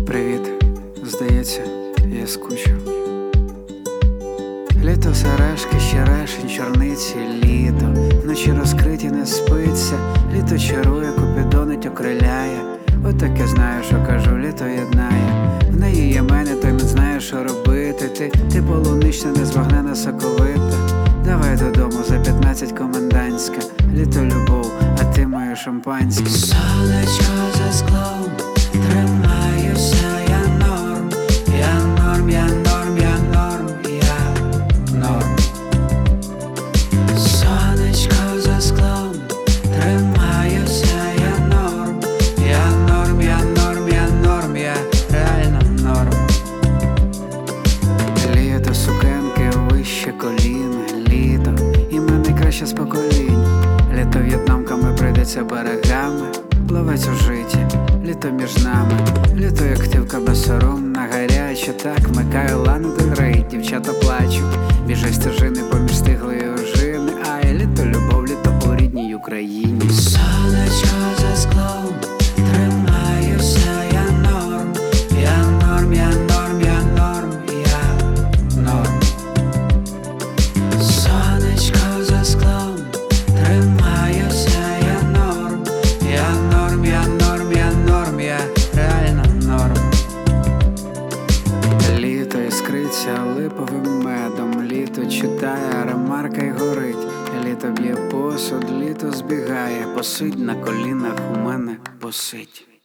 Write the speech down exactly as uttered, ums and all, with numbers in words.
Привіт, здається, я скучив. Літо сережки, щерешень, чорниці, літо. Вночі розкриті не спиться, літо чарує, купідонить, окриляє. Отаке знаю, що кажу, літо єднає. В неї є мене, той не знає, що робити. Ти, ти полунична, незбагнена, соковита. Давай додому за п'ятнадцять комендантська. Літо любов, а ти моє шампанське. Сонечко за склом, тримаюся, я норм. Я норм, я норм, я норм, я норм. Сонечко за склом, тримаюся, я норм. Я норм, я норм, я норм, я реально норм. Літо, сукенки вище коліна, літо, і ми найкраще з поколінь. Літо в'єтнамками прийдеться берегами, плавець у житті, літо між нами. Літо як тивка безсоромна, гаряча, так вмикаю Лану Дель Рей, дівчата плачуть, біжать стежини поміж стиглої ожини. Ай, літо любов, літо у рідній Україні. Сонечко за склом, тримаюся, я норм. Я норм, я норм, я норм, я норм. Сонечко за склом, тримаюся, я норм. Я норм, я норм, я норм, я реально норм. Літо іскриться липовим медом, літо читає, ремарка й горить. Літо б'є посуд, літо збігає, посидь на колінах у мене, посидь.